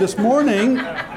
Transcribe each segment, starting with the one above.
this morning.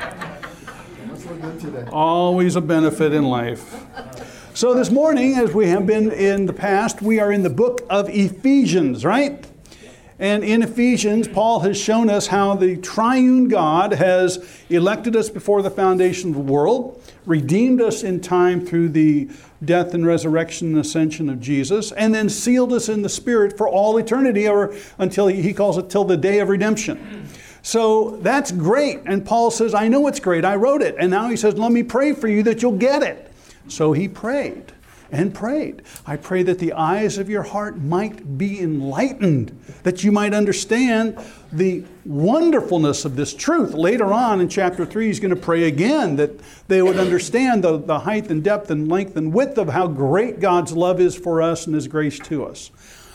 Always a benefit in life. So this morning, as we have been in the past, we are in the book of Ephesians, right? And in Ephesians, Paul has shown us how the triune God has elected us before the foundation of the world, redeemed us in time through the death and resurrection and ascension of Jesus, and then sealed us in the Spirit for all eternity, or until he calls it till the day of redemption. So that's great. And Paul says, I know it's great. I wrote it. And now he says, let me pray for you that you'll get it. So he prayed and prayed. I pray that the eyes of your heart might be enlightened, that you might understand the wonderfulness of this truth. Later on in chapter 3, he's going to pray again that they would understand the height and depth and length and width of how great God's love is for us and His grace to us.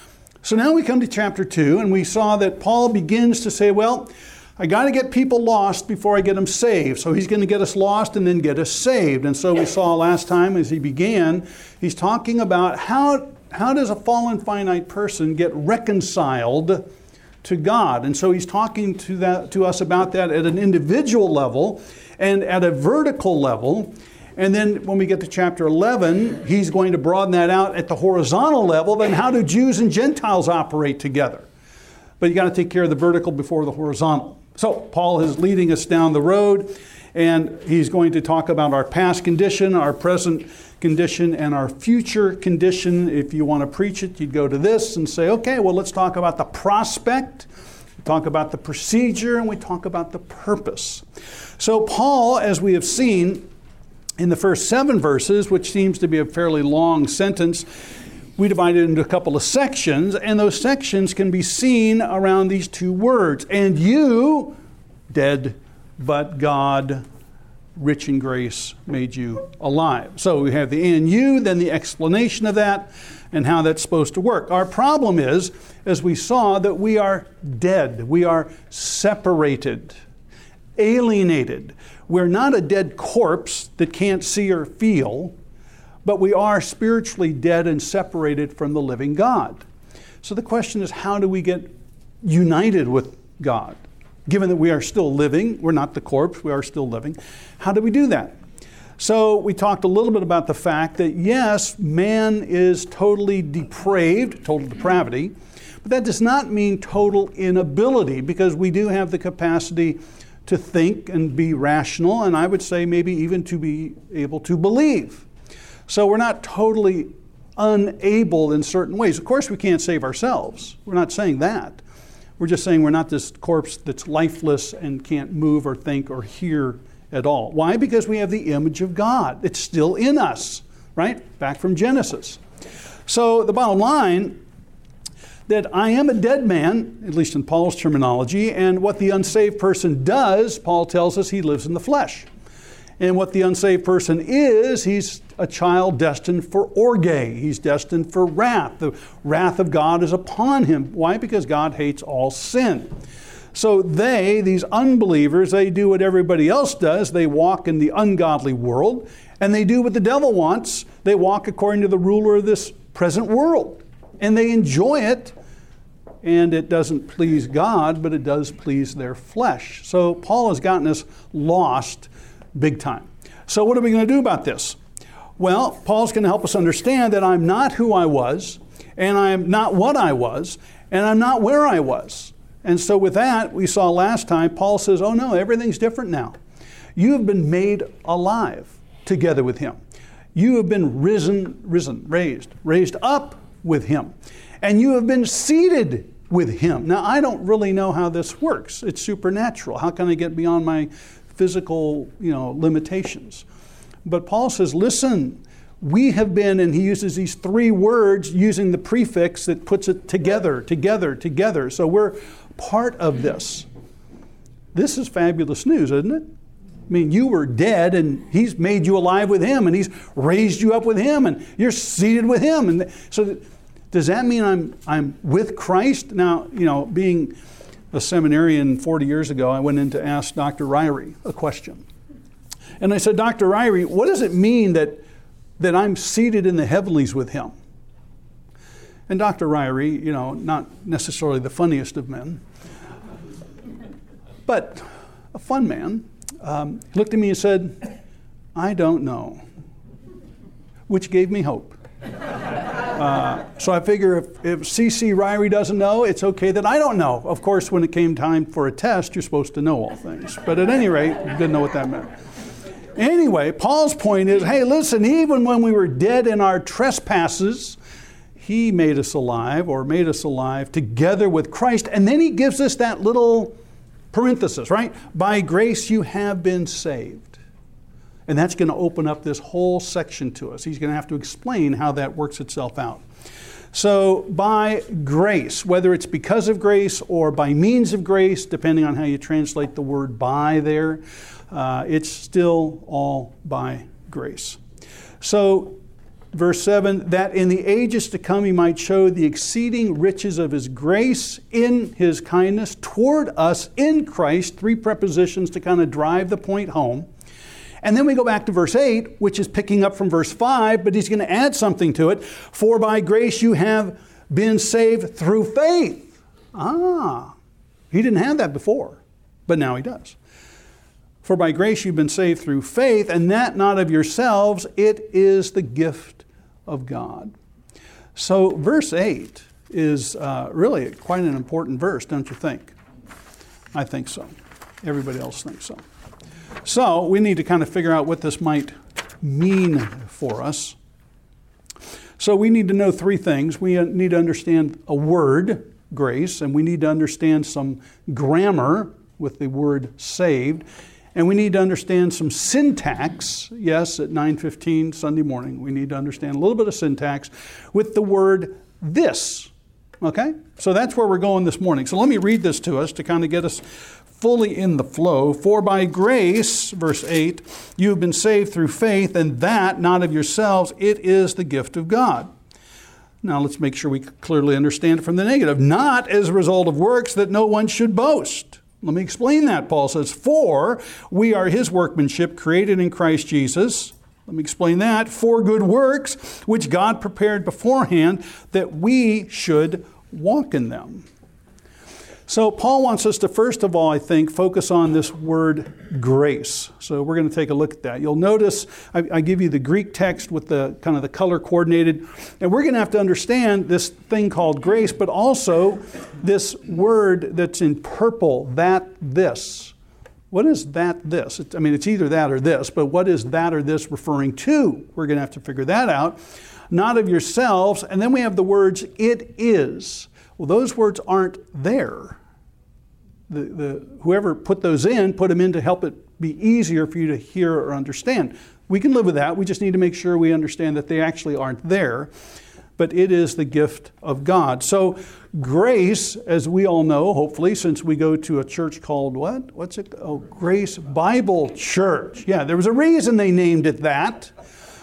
So now we come to chapter 2, and we saw that Paul begins to say, well, I got to get people lost before I get them saved. So he's going to get us lost and then get us saved. And so we saw last time as he began, he's talking about how does a fallen finite person get reconciled to God. And so he's talking to us about that at an individual level and at a vertical level. And then when we get to chapter 11, he's going to broaden that out at the horizontal level. Then how do Jews and Gentiles operate together? But you got to take care of the vertical before the horizontal. So Paul is leading us down the road, and he's going to talk about our past condition, our present condition, and our future condition. If you want to preach it, you'd go to this and say, okay, well, let's talk about the prospect, we talk about the procedure, and we talk about the purpose. So Paul, as we have seen in the first 7 verses, which seems to be a fairly long sentence, we divide it into a couple of sections, and those sections can be seen around these 2 words. And you, dead, but God, rich in grace, made you alive. So we have the and you, then the explanation of that, and how that's supposed to work. Our problem is, as we saw, that we are dead. We are separated, alienated. We're not a dead corpse that can't see or feel, but we are spiritually dead and separated from the living God. So the question is, how do we get united with God? Given that we are still living, we're not the corpse, we are still living. How do we do that? So we talked a little bit about the fact that yes, man is totally depraved, total depravity, but that does not mean total inability, because we do have the capacity to think and be rational, and I would say maybe even to be able to believe. So we're not totally unable in certain ways. Of course, we can't save ourselves. We're not saying that. We're just saying we're not this corpse that's lifeless and can't move or think or hear at all. Why? Because we have the image of God. It's still in us, right? Back from Genesis. So the bottom line, that I am a dead man, at least in Paul's terminology, and what the unsaved person does, Paul tells us he lives in the flesh. And what the unsaved person is, he's a child destined for orge. He's destined for wrath. The wrath of God is upon him. Why? Because God hates all sin. So these unbelievers, they do what everybody else does. They walk in the ungodly world, and they do what the devil wants. They walk according to the ruler of this present world. And they enjoy it, and it doesn't please God, but it does please their flesh. So Paul has gotten us lost big time. So what are we going to do about this? Well, Paul's going to help us understand that I'm not who I was, and I'm not what I was, and I'm not where I was. And so with that, we saw last time, Paul says, oh no, everything's different now. You have been made alive together with Him. You have been raised up with Him. And you have been seated with Him. Now, I don't really know how this works. It's supernatural. How can I get beyond my physical, limitations? But Paul says, listen, we have been, and he uses these 3 words using the prefix that puts it together, together, together. So we're part of this. This is fabulous news, isn't it? I mean, you were dead, and He's made you alive with Him, and He's raised you up with Him, and you're seated with Him. And so does that mean I'm with Christ? Now, being a seminarian 40 years ago, I went in to ask Dr. Ryrie a question. And I said, Dr. Ryrie, what does it mean that I'm seated in the heavenlies with Him? And Dr. Ryrie, not necessarily the funniest of men, but a fun man. He looked at me and said, "I don't know," which gave me hope. So I figure if C.C. Ryrie doesn't know, it's okay that I don't know. Of course, when it came time for a test, you're supposed to know all things. But at any rate, didn't know what that meant. Anyway, Paul's point is, hey, listen, even when we were dead in our trespasses, He made us alive together with Christ. And then He gives us that little parenthesis, right? By grace you have been saved. And that's going to open up this whole section to us. He's going to have to explain how that works itself out. So by grace, whether it's because of grace or by means of grace, depending on how you translate the word by there, it's still all by grace. So verse 7, that in the ages to come He might show the exceeding riches of His grace in His kindness toward us in Christ. 3 prepositions to kind of drive the point home. And then we go back to verse 8, which is picking up from verse 5, but he's going to add something to it. For by grace you have been saved through faith. He didn't have that before, but now he does. For by grace you've been saved through faith, and that not of yourselves, it is the gift of God. So verse 8 is really quite an important verse, don't you think? I think so. Everybody else thinks so. So we need to kind of figure out what this might mean for us. So we need to know 3 things. We need to understand a word, grace, and we need to understand some grammar with the word saved. And we need to understand some syntax. Yes, at 9:15 Sunday morning, we need to understand a little bit of syntax with the word this. Okay? So that's where we're going this morning. So let me read this to us to kind of get us fully in the flow. For by grace, verse 8, you have been saved through faith, and that not of yourselves, it is the gift of God. Now let's make sure we clearly understand it from the negative. Not as a result of works, that no one should boast. Let me explain that. Paul says, for we are His workmanship, created in Christ Jesus. Let me explain that. For good works, which God prepared beforehand, that we should walk in them. So Paul wants us to, first of all, I think, focus on this word grace. So we're going to take a look at that. You'll notice I give you the Greek text with the kind of the color coordinated. And we're going to have to understand this thing called grace, but also this word that's in purple, this. What is this? It's either that or this, but what is that or this referring to? We're going to have to figure that out. Not of yourselves. And then we have the words, it is. Well, those words aren't there. Whoever put those in, put them in to help it be easier for you to hear or understand. We can live with that. We just need to make sure we understand that they actually aren't there. But it is the gift of God. So grace, as we all know, hopefully, since we go to a church called what? What's it? Oh, Grace Bible Church. Yeah, there was a reason they named it that.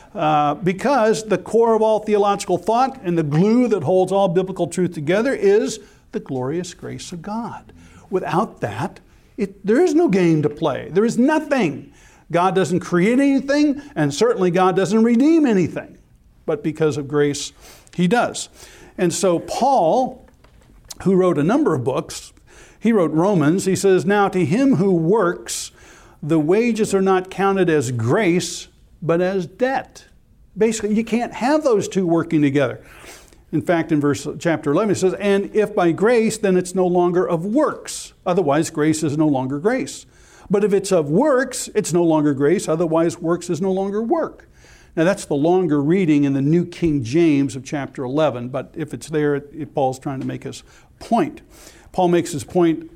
Because the core of all theological thought and the glue that holds all biblical truth together is the glorious grace of God. Without that, there is no game to play. There is nothing. God doesn't create anything, and certainly God doesn't redeem anything. But because of grace, He does. And so Paul, who wrote a number of books, he wrote Romans. He says, now to him who works, the wages are not counted as grace, but as debt. Basically, you can't have those two working together. In fact, in chapter 11, it says, and if by grace, then it's no longer of works. Otherwise, grace is no longer grace. But if it's of works, it's no longer grace. Otherwise, works is no longer work. Now, that's the longer reading in the New King James of chapter 11. But if it's there, Paul's trying to make his point. Paul makes his point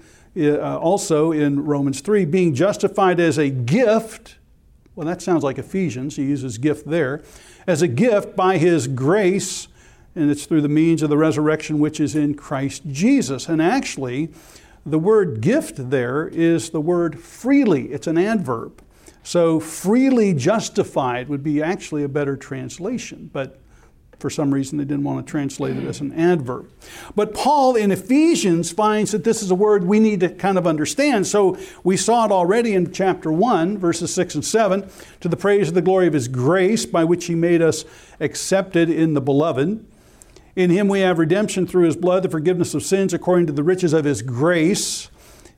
also in Romans 3, being justified as a gift. Well, that sounds like Ephesians. He uses gift there. As a gift by His grace, and it's through the means of the resurrection which is in Christ Jesus. And actually, the word gift there is the word freely. It's an adverb. So freely justified would be actually a better translation. But for some reason, they didn't want to translate it as an adverb. But Paul in Ephesians finds that this is a word we need to kind of understand. So we saw it already in chapter 1, verses 6 and 7, to the praise of the glory of His grace, by which He made us accepted in the Beloved. In Him we have redemption through His blood, the forgiveness of sins according to the riches of His grace.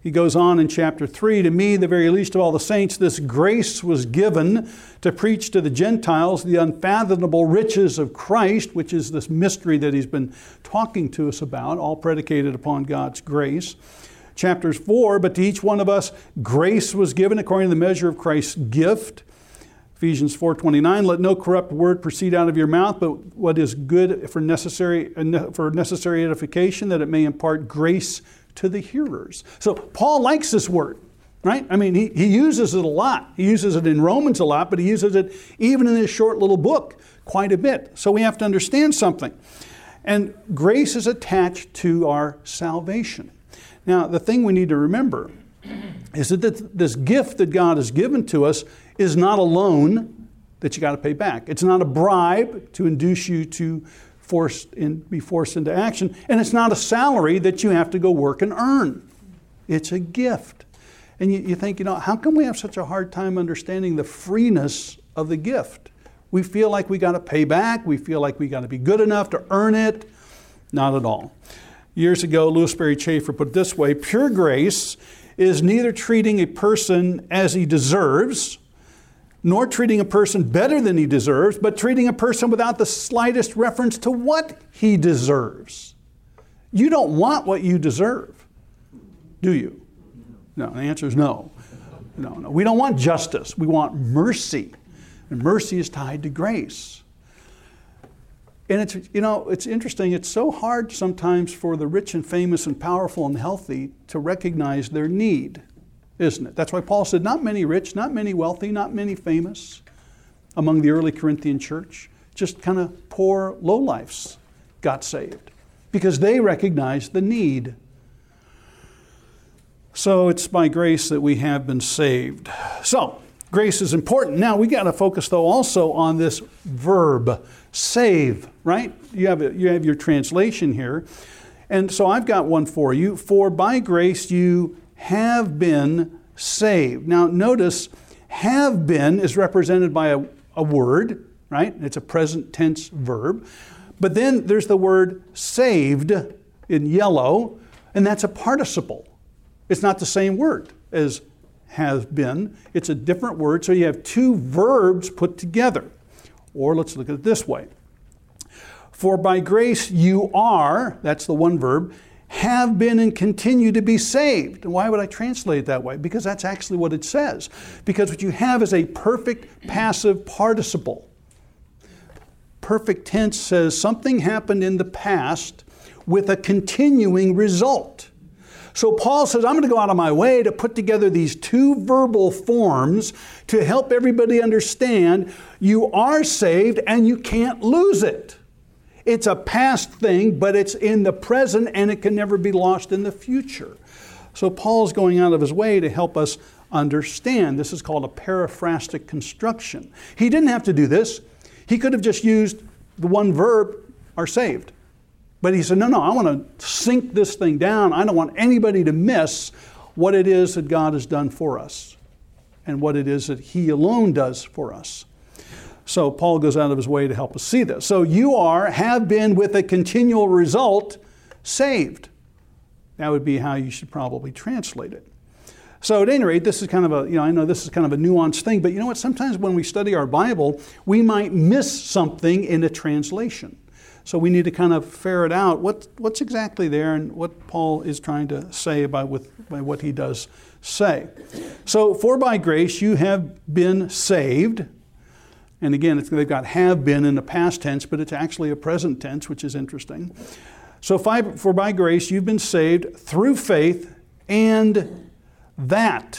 He goes on in chapter 3, to me, the very least of all the saints, this grace was given to preach to the Gentiles the unfathomable riches of Christ, which is this mystery that he's been talking to us about, all predicated upon God's grace. Chapters 4, but to each one of us grace was given according to the measure of Christ's gift. Ephesians 4:29, let no corrupt word proceed out of your mouth, but what is good for necessary edification, that it may impart grace to the hearers. So Paul likes this word, right? I mean, he uses it a lot. He uses it in Romans a lot, but he uses it even in this short little book quite a bit. So we have to understand something. And grace is attached to our salvation. Now, the thing we need to remember is that this gift that God has given to us is not a loan that you got to pay back. It's not a bribe to induce you to be forced into action. And it's not a salary that you have to go work and earn. It's a gift. And you think, how come we have such a hard time understanding the freeness of the gift? We feel like we got to pay back. We feel like we got to be good enough to earn it. Not at all. Years ago, Louis Berry Chafer put it this way, pure grace is neither treating a person as he deserves, nor treating a person better than he deserves, but treating a person without the slightest reference to what he deserves. You don't want what you deserve, do you? No, the answer is no. No. We don't want justice. We want mercy. And mercy is tied to grace. And it's interesting. It's so hard sometimes for the rich and famous and powerful and healthy to recognize their need, isn't it? That's why Paul said, not many rich, not many wealthy, not many famous among the early Corinthian church. Just kind of poor lowlifes got saved because they recognized the need. So it's by grace that we have been saved. So grace is important. Now we got to focus though also on this verb, save, right? You have your translation here. And so I've got one for you. For by grace you have been saved. Now notice, have been is represented by a word, right? It's a present tense verb. But then there's the word saved in yellow, and that's a participle. It's not the same word as has been. It's a different word, so you have two verbs put together. Or let's look at it this way. For by grace you are, that's the one verb, have been and continue to be saved. And why would I translate it that way? Because that's actually what it says. Because what you have is a perfect passive participle. Perfect tense says something happened in the past with a continuing result. So Paul says, I'm going to go out of my way to put together these two verbal forms to help everybody understand you are saved and you can't lose it. It's a past thing, but it's in the present and it can never be lost in the future. So Paul's going out of his way to help us understand. This is called a paraphrastic construction. He didn't have to do this. He could have just used the one verb, are saved. But he said, no, I want to sink this thing down. I don't want anybody to miss what it is that God has done for us and what it is that He alone does for us. So Paul goes out of his way to help us see this. So you have been with a continual result saved. That would be how you should probably translate it. So at any rate, this is kind of I know this is kind of a nuanced thing, but you know what? Sometimes when we study our Bible, we might miss something in a translation. So we need to kind of ferret out what's exactly there and what Paul is trying to say by what he does say. So, for by grace you have been saved. And again, they've got have been in the past tense, but it's actually a present tense, which is interesting. So for by grace you've been saved through faith, and that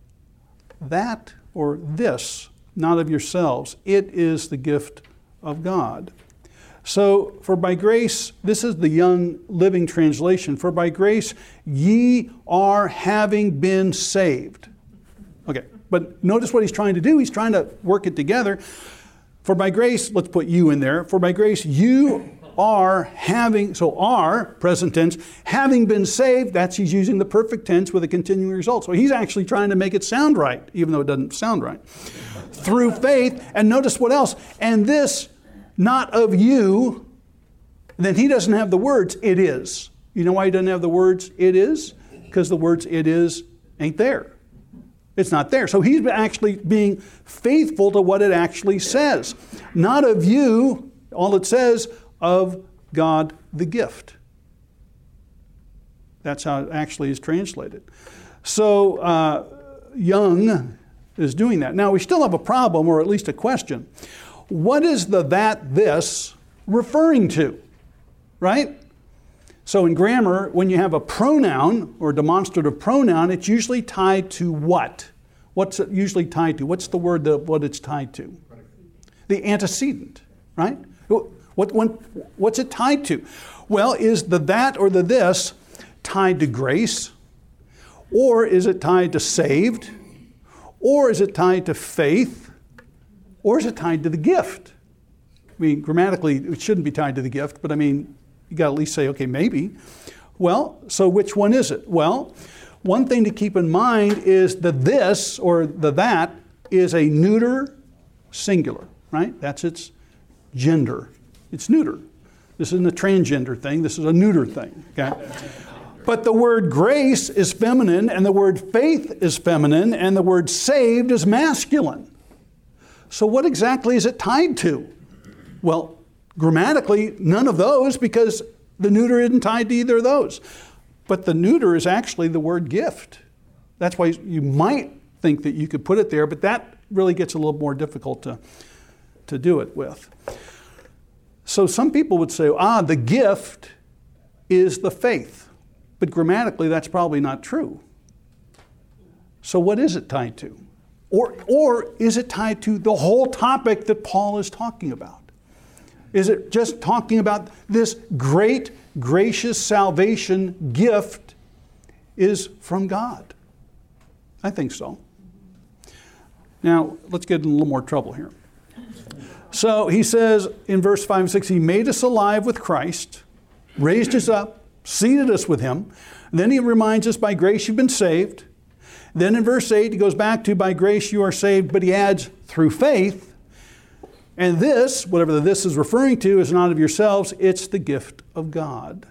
or this, not of yourselves. It is the gift of God. So, for by grace, this is the Young Living Translation. For by grace ye are having been saved. Okay, but notice what he's trying to do. He's trying to work it together. For by grace, let's put you in there. For by grace you are having, so are, present tense, having been saved. That's he's using the perfect tense with a continuing result. So he's actually trying to make it sound right, even though it doesn't sound right. Through faith, and notice what else. And this not of you, then he doesn't have the words, it is. You know why he doesn't have the words, it is? because the words it is ain't there. It's not there. So he's actually being faithful to what it actually says. Not of you, all it says, of God the gift. That's how it actually is translated. So Young is doing that. Now we still have a problem, or at least a question. What is the that, this referring to? Right? So in grammar, when you have a pronoun or demonstrative pronoun, it's usually tied to what? What's it usually tied to? What's the word what it's tied to? The antecedent, right? What's it tied to? Well, is the that or the this tied to grace? Or is it tied to saved? Or is it tied to faith? Or is it tied to the gift? I mean, grammatically, it shouldn't be tied to the gift, but I mean, you got to at least say, okay, maybe. Well, so which one is it? Well, one thing to keep in mind is the this or the that is a neuter singular, right? That's its gender. It's neuter. This isn't a transgender thing. This is a neuter thing, okay? But the word grace is feminine, and the word faith is feminine, and the word saved is masculine. So what exactly is it tied to? Well, grammatically, none of those, because the neuter isn't tied to either of those. But the neuter is actually the word gift. That's why you might think that you could put it there, but that really gets a little more difficult to do it with. So some people would say, the gift is the faith. But grammatically, that's probably not true. So what is it tied to? Or is it tied to the whole topic that Paul is talking about? Is it just talking about this great, gracious salvation gift is from God? I think so. Now, let's get in a little more trouble here. So he says in verse 5 and 6, he made us alive with Christ, raised us up, seated us with him. Then he reminds us, by grace you've been saved. Then in verse 8, he goes back to, by grace you are saved, but he adds, through faith. And this, whatever the this is referring to, is not of yourselves, it's the gift of God.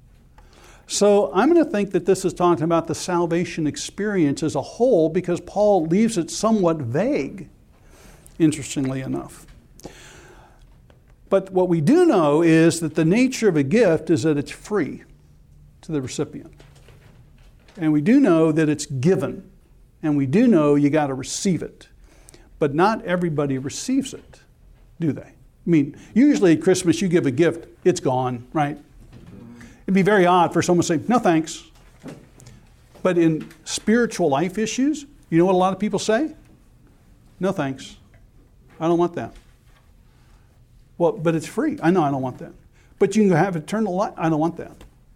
So I'm going to think that this is talking about the salvation experience as a whole, because Paul leaves it somewhat vague, interestingly enough. But what we do know is that the nature of a gift is that it's free to the recipient. And we do know that it's given. And we do know you got to receive it. But not everybody receives it, do they? I mean, usually at Christmas you give a gift, it's gone, right? It'd be very odd for someone to say, no thanks. But in spiritual life issues, you know what a lot of people say? No thanks. I don't want that. Well, but it's free. I know I don't want that. But you can have eternal life. I don't want that.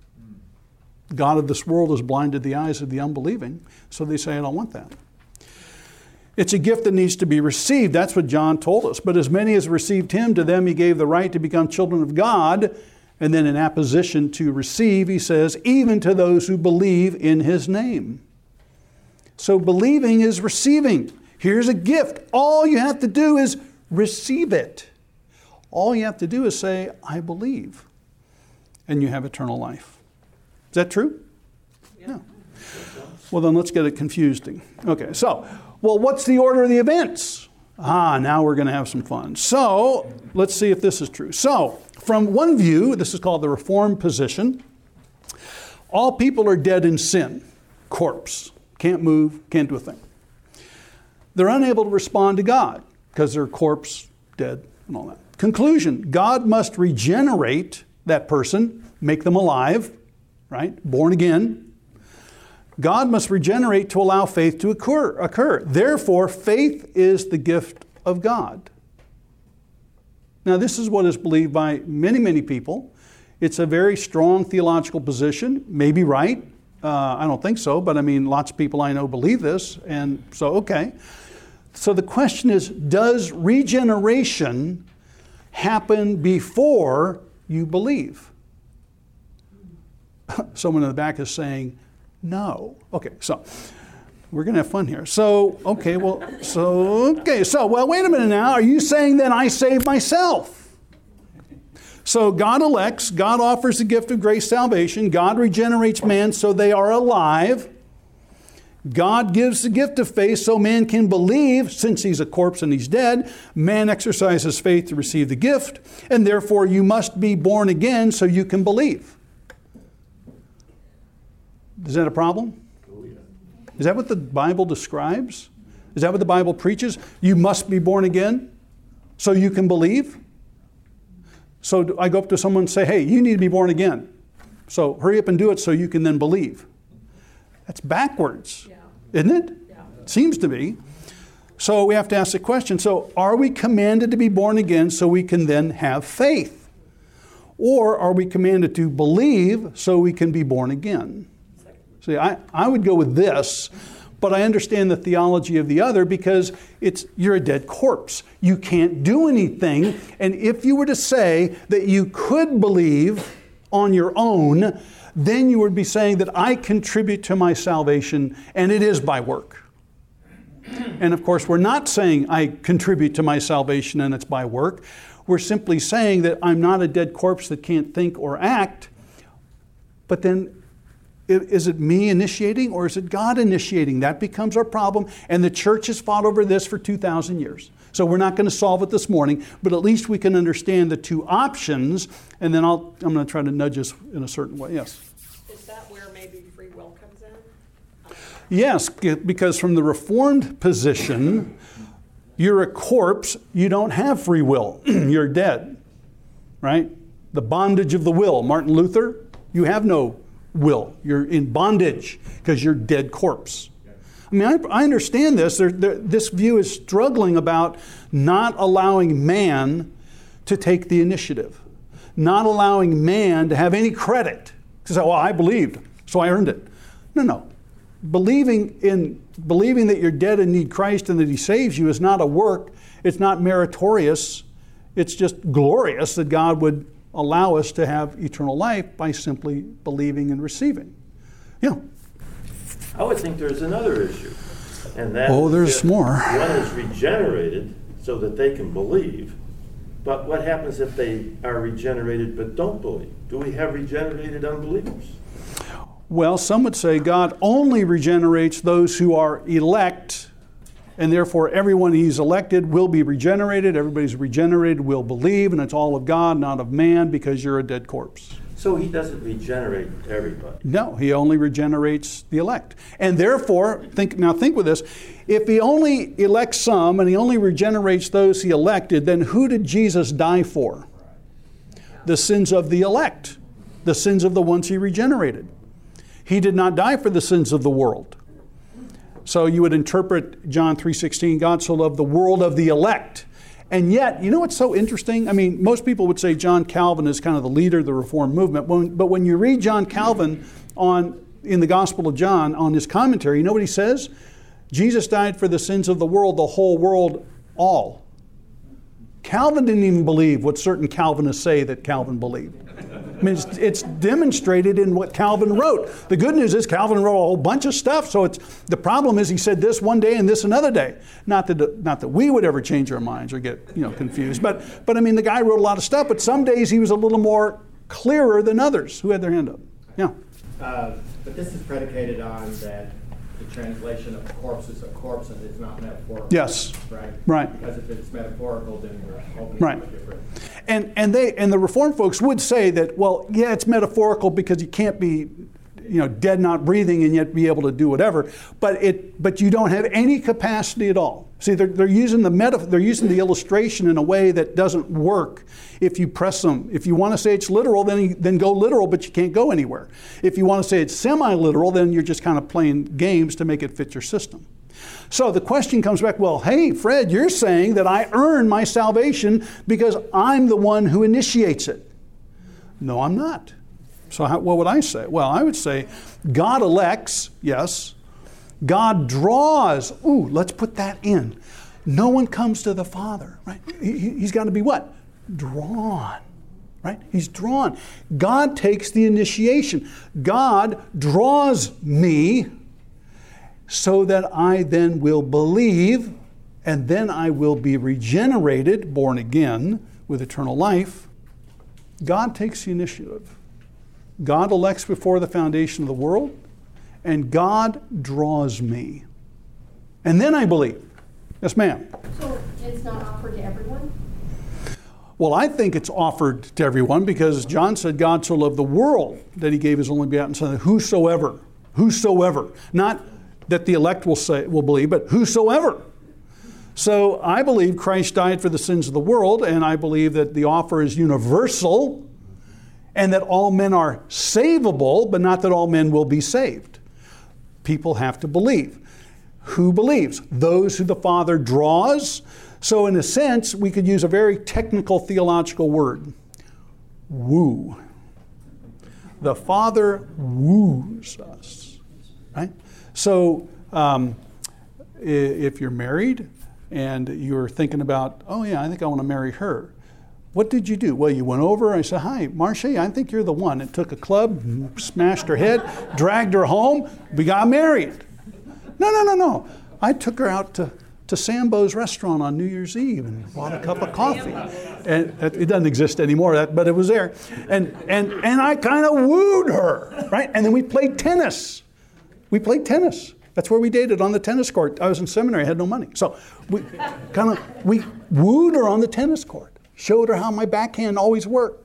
God of this world has blinded the eyes of the unbelieving, so they say, I don't want that. It's a gift that needs to be received. That's what John told us. But as many as received him, to them he gave the right to become children of God. And then in apposition to receive, he says, even to those who believe in his name. So believing is receiving. Here's a gift. All you have to do is receive it. All you have to do is say, I believe. And you have eternal life. Is that true? Yeah. No. Well, then let's get it confusing. Okay, so, what's the order of the events? Now we're going to have some fun. So, let's see if this is true. So, from one view, this is called the Reformed position, all people are dead in sin, corpse, can't move, can't do a thing. They're unable to respond to God because they're corpse, dead, and all that. Conclusion, God must regenerate that person, make them alive, right? Born again. God must regenerate to allow faith to occur. Therefore, faith is the gift of God. Now, this is what is believed by many, many people. It's a very strong theological position, maybe right. I don't think so, but I mean, lots of people I know believe this, and so, okay. So the question is, does regeneration happen before you believe? Someone in the back is saying, no. Okay, so we're going to have fun here. So, wait a minute now. Are you saying then I save myself? So God elects, God offers the gift of grace salvation, God regenerates man so they are alive. God gives the gift of faith so man can believe. Since he's a corpse and he's dead, man exercises faith to receive the gift, and therefore you must be born again so you can believe. Is that a problem? Is that what the Bible describes? Is that what the Bible preaches? You must be born again so you can believe? So I go up to someone and say, hey, you need to be born again. So hurry up and do it so you can then believe. That's backwards, isn't it? Yeah. It seems to be. So we have to ask the question, so are we commanded to be born again so we can then have faith? Or are we commanded to believe so we can be born again? See, I would go with this, but I understand the theology of the other because you're a dead corpse. You can't do anything. And if you were to say that you could believe on your own, then you would be saying that I contribute to my salvation and it is by work. And of course, we're not saying I contribute to my salvation and it's by work. We're simply saying that I'm not a dead corpse that can't think or act. But then, is it me initiating or is it God initiating? That becomes our problem. And the church has fought over this for 2,000 years. So we're not going to solve it this morning, but at least we can understand the two options. And then I'm going to try to nudge us in a certain way. Yes? Is that where maybe free will comes in? Yes, because from the Reformed position, you're a corpse. You don't have free will. You're dead, right? The bondage of the will. Martin Luther, you have no will. You're in bondage because you're dead corpse. I mean, I understand this. This view is struggling about not allowing man to take the initiative, not allowing man to have any credit. To say, well, I believed, so I earned it. No. Believing that you're dead and need Christ and that He saves you is not a work. It's not meritorious. It's just glorious that God would allow us to have eternal life by simply believing and receiving. Yeah. I would think there's another issue. And that there's more. One is regenerated so that they can believe. But what happens if they are regenerated but don't believe? Do we have regenerated unbelievers? Well, some would say God only regenerates those who are elect, and therefore everyone He's elected will be regenerated. Everybody's regenerated will believe, and it's all of God, not of man, because you're a dead corpse. So He doesn't regenerate everybody. No, He only regenerates the elect. And therefore, think with this, if He only elects some and He only regenerates those He elected, then who did Jesus die for? The sins of the elect, the sins of the ones He regenerated. He did not die for the sins of the world. So you would interpret John 3:16, God so loved the world of the elect. And yet, you know what's so interesting? I mean, most people would say John Calvin is kind of the leader of the Reformed movement. But when you read John Calvin in the Gospel of John, on his commentary, you know what he says? Jesus died for the sins of the world, the whole world, all. Calvin didn't even believe what certain Calvinists say that Calvin believed. I mean, it's demonstrated in what Calvin wrote. The good news is Calvin wrote a whole bunch of stuff, so the problem is he said this one day and this another day. Not that we would ever change our minds or get confused, but I mean, the guy wrote a lot of stuff, but some days he was a little more clearer than others. Who had their hand up? Yeah. But this is predicated on that the translation of corpse is a corpse and it's not metaphorical. Yes. Right. Because if it's metaphorical, then we're opening right. to a different. And the Reformed folks would say that, well, yeah, it's metaphorical because you can't be, dead, not breathing, and yet be able to do whatever. But you don't have any capacity at all. See, they're using the illustration in a way that doesn't work. If you press them, if you want to say it's literal, then go literal, but you can't go anywhere. If you want to say it's semi-literal, then you're just kind of playing games to make it fit your system. So the question comes back, well, hey, Fred, you're saying that I earn my salvation because I'm the one who initiates it. No, I'm not. So what would I say? Well, I would say God elects, yes. God draws. Ooh, let's put that in. No one comes to the Father, right? He's got to be what? Drawn, right? He's drawn. God takes the initiation. God draws me so that I then will believe, and then I will be regenerated, born again, with eternal life. God takes the initiative. God elects before the foundation of the world, and God draws me. And then I believe. Yes, ma'am. So it's not offered to everyone? Well, I think it's offered to everyone because John said God so loved the world that he gave his only begotten Son, that whosoever, not that the elect will believe, but whosoever. So I believe Christ died for the sins of the world, and I believe that the offer is universal, and that all men are savable, but not that all men will be saved. People have to believe. Who believes? Those who the Father draws. So in a sense, we could use a very technical theological word. Woo. The Father woos us. Right? So if you're married and you're thinking about, oh yeah, I think I want to marry her. What did you do? Well, you went over, I said, hi, Marcia, I think you're the one. And took a club, smashed her head, dragged her home, we got married. No. I took her out to Sambo's restaurant on New Year's Eve and bought a cup of coffee. And it doesn't exist anymore, but it was there. And I kind of wooed her, right? And then we played tennis. That's where we dated, on the tennis court. I was in seminary, I had no money. So we wooed her on the tennis court. Showed her how my backhand always worked,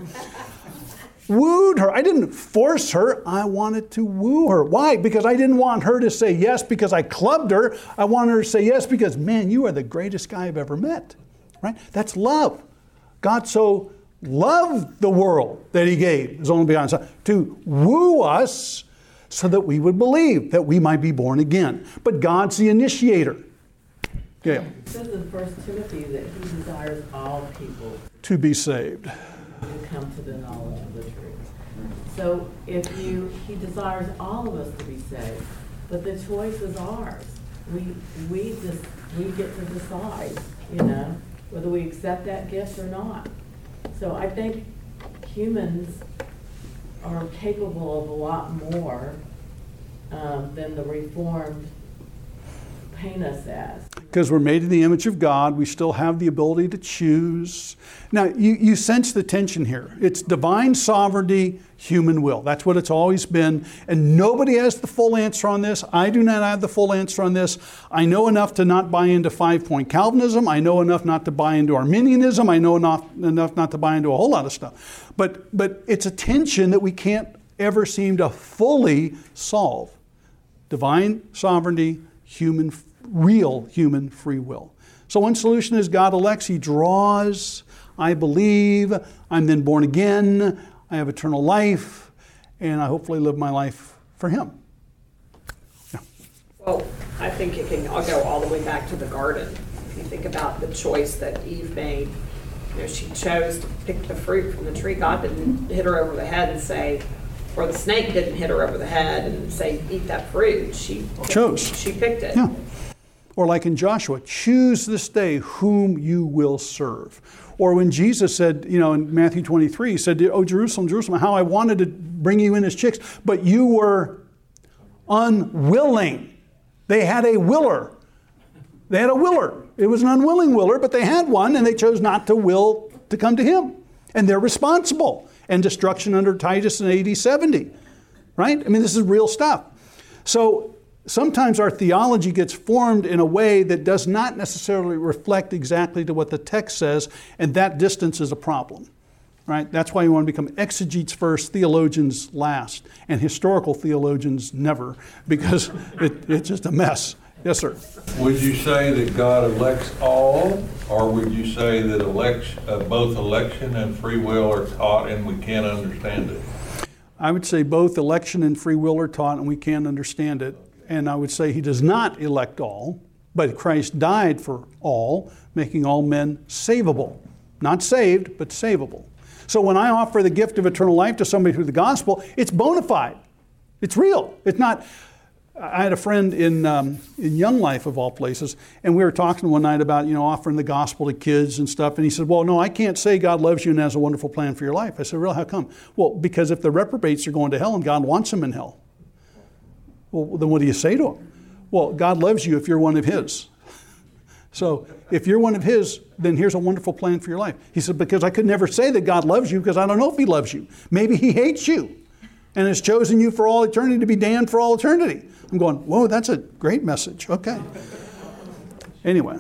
Wooed her. I didn't force her. I wanted to woo her. Why? Because I didn't want her to say yes because I clubbed her. I wanted her to say yes because, man, you are the greatest guy I've ever met. Right? That's love. God so loved the world that he gave his only begotten Son to woo us so that we would believe, that we might be born again. But God's the initiator. Yeah. It says in 1 Timothy that he desires all people To be saved. to come to the knowledge of the truth. So he desires all of us to be saved, but the choice is ours. We get to decide, whether we accept that gift or not. So I think humans are capable of a lot more than the Reformed paint us as. Because we're made in the image of God, we still have the ability to choose. Now, you sense the tension here. It's divine sovereignty, human will. That's what it's always been. And nobody has the full answer on this. I do not have the full answer on this. I know enough to not buy into 5-point Calvinism. I know enough not to buy into Arminianism. I know enough not to buy into a whole lot of stuff. But it's a tension that we can't ever seem to fully solve. Divine sovereignty, real human free will. So one solution is God elects, he draws, I believe, I'm then born again, I have eternal life, and I hopefully live my life for him. Yeah. Well, I think it can all go all the way back to the garden. If you think about the choice that Eve made, she chose to pick the fruit from the tree. God didn't hit her over the head and say, or the snake didn't hit her over the head and say, eat that fruit. She chose. She picked it. Yeah. Or like in Joshua, choose this day whom you will serve. Or when Jesus said, in Matthew 23, he said, oh, Jerusalem, Jerusalem, how I wanted to bring you in as chicks, but you were unwilling. They had a willer. It was an unwilling willer, but they had one, and they chose not to will to come to him. And they're responsible. And destruction under Titus in AD 70. Right? I mean, this is real stuff. So sometimes our theology gets formed in a way that does not necessarily reflect exactly to what the text says, and that distance is a problem. Right? That's why you want to become exegetes first, theologians last, and historical theologians never, because it's just a mess. Yes, sir. Would you say that God elects all, or would you say that both election and free will are taught and we can't understand it? I would say both election and free will are taught and we can't understand it. And I would say he does not elect all, but Christ died for all, making all men savable. Not saved, but savable. So when I offer the gift of eternal life to somebody through the gospel, it's bona fide. It's real. It's not... I had a friend in Young Life, of all places, and we were talking one night about, offering the gospel to kids and stuff, and he said, well, no, I can't say God loves you and has a wonderful plan for your life. I said, really, how come? Well, because if the reprobates are going to hell and God wants them in hell, well, then what do you say to them? Well, God loves you if you're one of his. So if you're one of his, then here's a wonderful plan for your life. He said, because I could never say that God loves you because I don't know if he loves you. Maybe he hates you and has chosen you for all eternity to be damned for all eternity. I'm going, whoa, that's a great message. Okay. Anyway,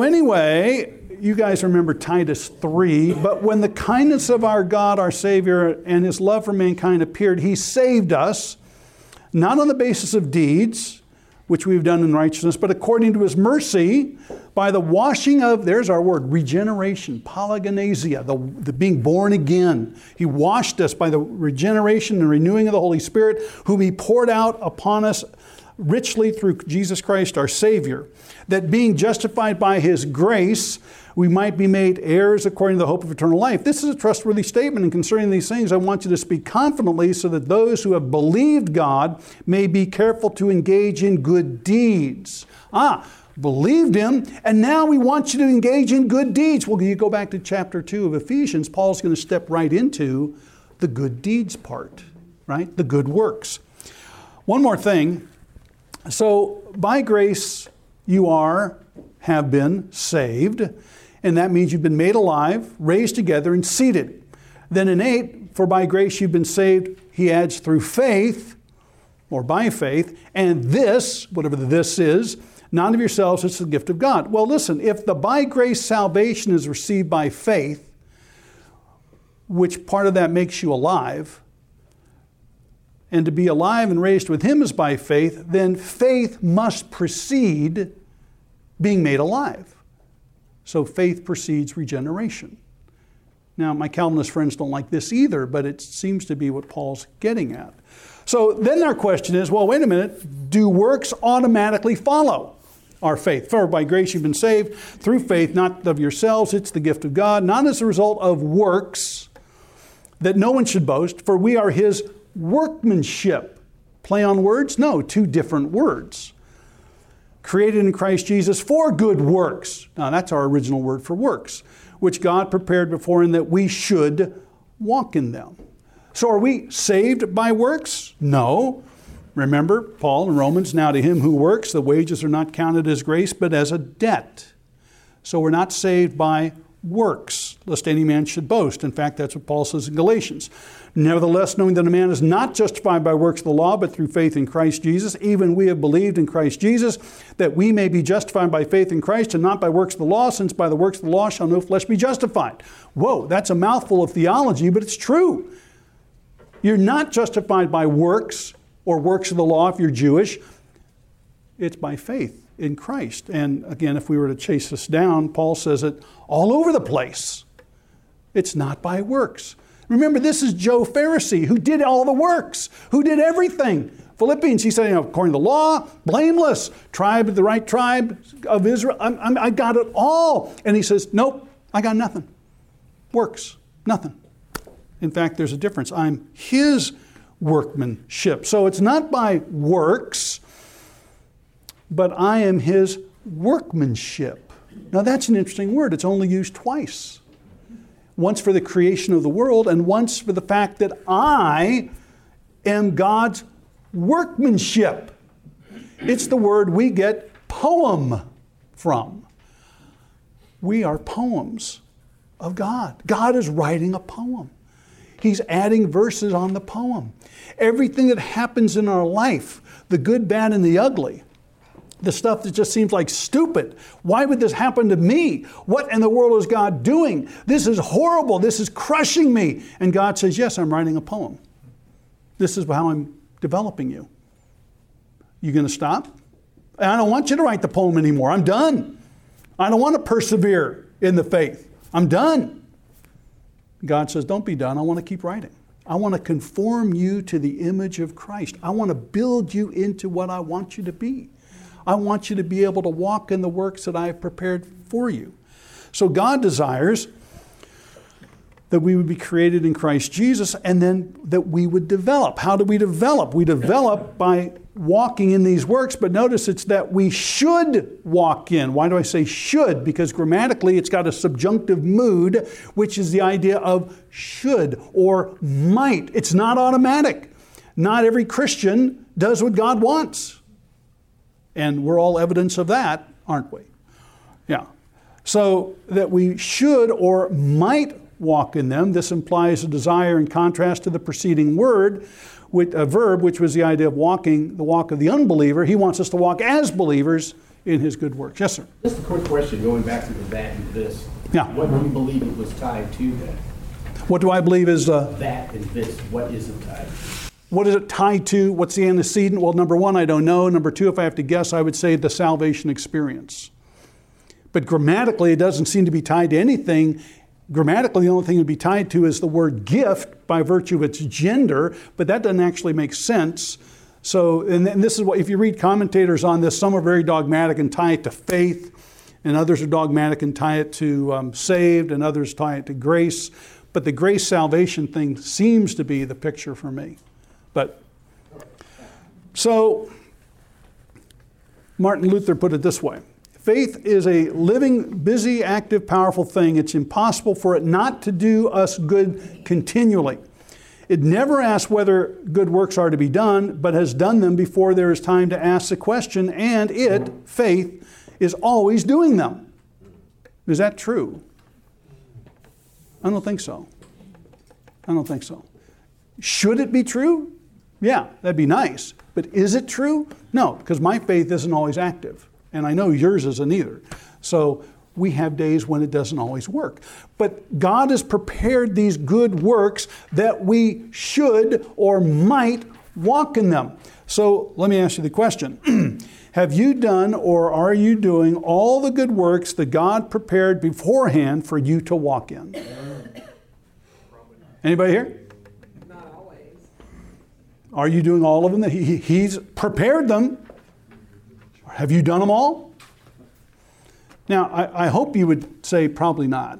you guys remember Titus 3, but when the kindness of our God, our Savior, and his love for mankind appeared, he saved us, not on the basis of deeds, which we've done in righteousness, but according to his mercy, by the washing of, there's our word, regeneration, polygenesia, the being born again. He washed us by the regeneration and renewing of the Holy Spirit, whom he poured out upon us richly through Jesus Christ our Savior, that being justified by his grace, we might be made heirs according to the hope of eternal life. This is a trustworthy statement, and concerning these things I want you to speak confidently so that those who have believed God may be careful to engage in good deeds. Believed him, and now we want you to engage in good deeds. Well, you go back to chapter 2 of Ephesians, Paul's going to step right into the good deeds part, right? The good works. One more thing. So, by grace, you have been saved, and that means you've been made alive, raised together, and seated. Then in 8, for by grace you've been saved, he adds through faith, or by faith, and this, whatever the this is, not of yourselves, it's the gift of God. Well, listen, if the by grace salvation is received by faith, which part of that makes you alive, and to be alive and raised with him is by faith, then faith must precede being made alive. So faith precedes regeneration. Now, my Calvinist friends don't like this either, but it seems to be what Paul's getting at. So then our question is, well, wait a minute, do works automatically follow our faith? For by grace you've been saved through faith, not of yourselves, it's the gift of God, not as a result of works, that no one should boast, for we are his workmanship. Play on words? No, two different words. Created in Christ Jesus for good works. Now that's our original word for works, which God prepared beforehand that we should walk in them. So are we saved by works? No. Remember, Paul in Romans, now to him who works, the wages are not counted as grace, but as a debt. So we're not saved by works, lest any man should boast. In fact, that's what Paul says in Galatians. Nevertheless, knowing that a man is not justified by works of the law, but through faith in Christ Jesus, even we have believed in Christ Jesus, that we may be justified by faith in Christ and not by works of the law, since by the works of the law shall no flesh be justified. Whoa, that's a mouthful of theology, but it's true. You're not justified by works or works of the law if you're Jewish. It's by faith in Christ. And again, if we were to chase this down, Paul says it all over the place. It's not by works. Remember, this is Joe Pharisee who did all the works, who did everything. Philippians, he said, according to the law, blameless, the right tribe of Israel. I got it all. And he says, nope, I got nothing. Works, nothing. In fact, there's a difference. I'm his workmanship. So it's not by works, but I am his workmanship. Now that's an interesting word. It's only used twice. Once for the creation of the world, and once for the fact that I am God's workmanship. It's the word we get poem from. We are poems of God. God is writing a poem. He's adding verses on the poem. Everything that happens in our life, the good, bad, and the ugly, the stuff that just seems like stupid. Why would this happen to me? What in the world is God doing? This is horrible. This is crushing me. And God says, yes, I'm writing a poem. This is how I'm developing you. You going to stop? I don't want you to write the poem anymore. I'm done. I don't want to persevere in the faith. I'm done. God says, don't be done. I want to keep writing. I want to conform you to the image of Christ. I want to build you into what I want you to be. I want you to be able to walk in the works that I have prepared for you. So God desires that we would be created in Christ Jesus, and then that we would develop. How do we develop? We develop by walking in these works, but notice it's that we should walk in. Why do I say should? Because grammatically it's got a subjunctive mood, which is the idea of should or might. It's not automatic. Not every Christian does what God wants. And we're all evidence of that, aren't we? Yeah. So that we should or might walk in them. This implies a desire in contrast to the preceding word, with a verb, which was the idea of walking, the walk of the unbeliever. He wants us to walk as believers in his good works. Yes, sir. Just a quick question, going back to the that and this. Yeah. What do you believe it was tied to then? What do I believe is That and this, what is it tied to? what is it tied to? What's the antecedent? Well, number one, I don't know. Number two, if I have to guess, I would say the salvation experience. But grammatically, it doesn't seem to be tied to anything. Grammatically, the only thing it would be tied to is the word gift by virtue of its gender, but that doesn't actually make sense. So, and this is what, if you read commentators on this, some are very dogmatic and tie it to faith, and others are dogmatic and tie it to saved, and others tie it to grace. But the grace salvation thing seems to be the picture for me. But, so, Martin Luther put it this way. Faith is a living, busy, active, powerful thing. It's impossible for it not to do us good continually. It never asks whether good works are to be done, but has done them before there is time to ask the question, and it, faith, is always doing them. Is that true? I don't think so. I don't think so. Should it be true? Yeah, that'd be nice. But is it true? No, because my faith isn't always active. And I know yours isn't either. So we have days when it doesn't always work. But God has prepared these good works that we should or might walk in them. So let me ask you the question. Have you done or are you doing all the good works that God prepared beforehand for you to walk in? Anybody here? Not always. Are you doing all of them? He's prepared them. Have you done them all? Now, I hope you would say probably not.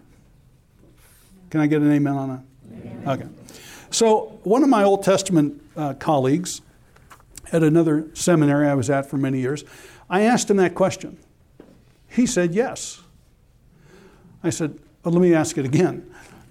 Can I get an amen on that? Okay. So one of my Old Testament colleagues at another seminary I was at for many years, I asked him that question. He said yes. I said, well, let me ask it again.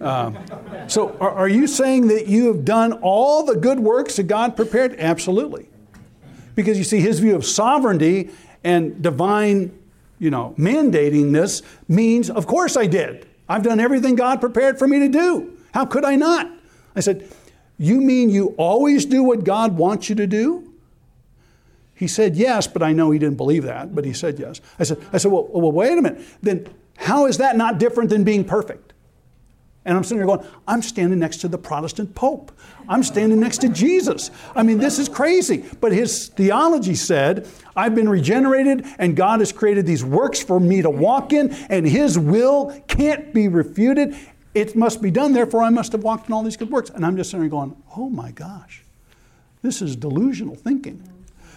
So are you saying that you have done all the good works that God prepared? Absolutely. Because you see, his view of sovereignty and divine, mandating this means, of course I did. I've done everything God prepared for me to do. How could I not? I said, you mean you always do what God wants you to do? He said yes, but I know he didn't believe that, but he said yes. I said, well, wait a minute. Then how is that not different than being perfect? And I'm sitting there going, I'm standing next to the Protestant Pope. I'm standing next to Jesus. I mean, this is crazy. But his theology said, I've been regenerated and God has created these works for me to walk in, and his will can't be refuted. It must be done. Therefore, I must have walked in all these good works. And I'm just sitting there going, oh my gosh, this is delusional thinking.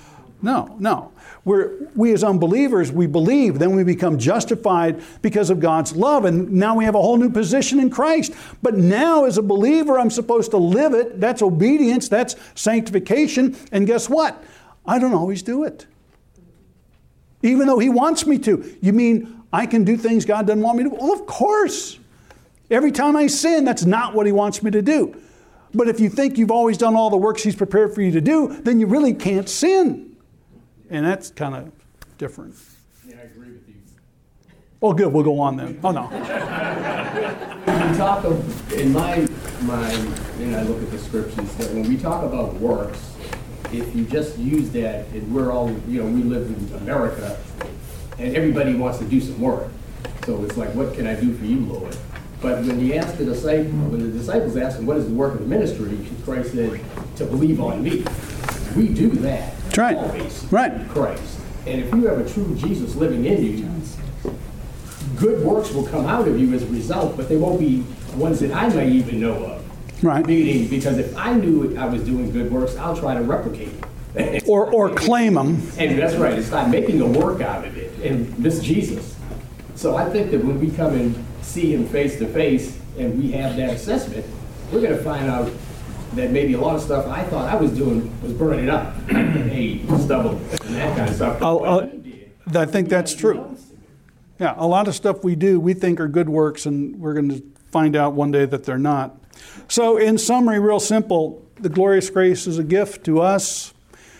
No. We as unbelievers, we believe, then we become justified because of God's love, and now we have a whole new position in Christ. But now as a believer, I'm supposed to live it. That's obedience, that's sanctification, and guess what? I don't always do it. Even though he wants me to. You mean I can do things God doesn't want me to do? Well, of course. Every time I sin, that's not what he wants me to do. But if you think you've always done all the works he's prepared for you to do, then you really can't sin. And that's kind of different. Yeah, I agree with you. Well, good. We'll go on then. Oh, no. When we talk of, in my mind, and I look at the scriptures, that when we talk about works, if you just use that, and we're all, we live in America, and everybody wants to do some work. So it's like, what can I do for you, Lord? But when he asked when the disciples asked him, what is the work of the ministry? Christ said, to believe on me. We do that. That's right. Always. Right. Christ. And if you have a true Jesus living in you, good works will come out of you as a result, but they won't be ones that I may even know of. Right. Meaning, because if I knew I was doing good works, I'll try to replicate it. Or claim them. And that's right. It's not making a work out of it. And miss Jesus. So I think that when we come and see him face to face and we have that assessment, we're going to find out that maybe a lot of stuff I thought I was doing was burning up, hay, stubble, and that kind of stuff. I think that's true. Yeah, a lot of stuff we do, we think are good works, and we're going to find out one day that they're not. So in summary, real simple, the glorious grace is a gift to us.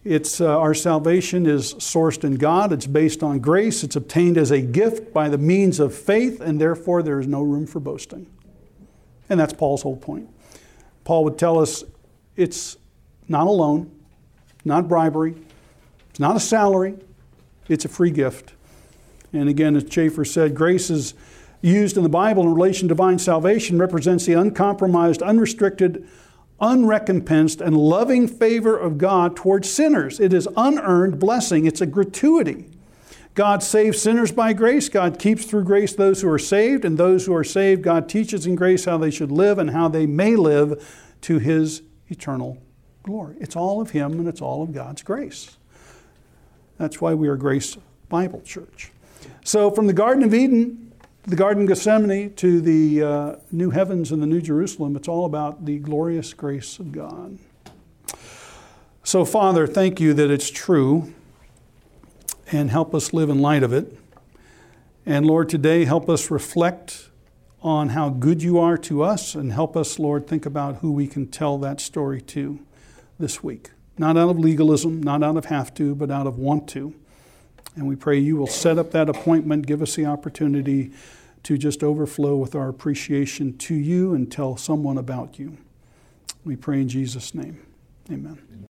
It's our salvation is sourced in God. It's based on grace. It's obtained as a gift by the means of faith, and therefore there is no room for boasting. And that's Paul's whole point. Paul would tell us it's not a loan, not bribery, it's not a salary, it's a free gift. And again, as Schaeffer said, grace is used in the Bible in relation to divine salvation, represents the uncompromised, unrestricted, unrecompensed, and loving favor of God towards sinners. It is unearned blessing. It's a gratuity. God saves sinners by grace. God keeps through grace those who are saved, and those who are saved, God teaches in grace how they should live and how they may live to His eternal glory. It's all of Him, and it's all of God's grace. That's why we are Grace Bible Church. So from the Garden of Eden, the Garden of Gethsemane, to the new heavens and the New Jerusalem, it's all about the glorious grace of God. So Father, thank you that it's true, and help us live in light of it. And Lord, today help us reflect on how good you are to us, and help us, Lord, think about who we can tell that story to this week. Not out of legalism, not out of have to, but out of want to. And we pray you will set up that appointment, give us the opportunity to just overflow with our appreciation to you and tell someone about you. We pray in Jesus' name. Amen.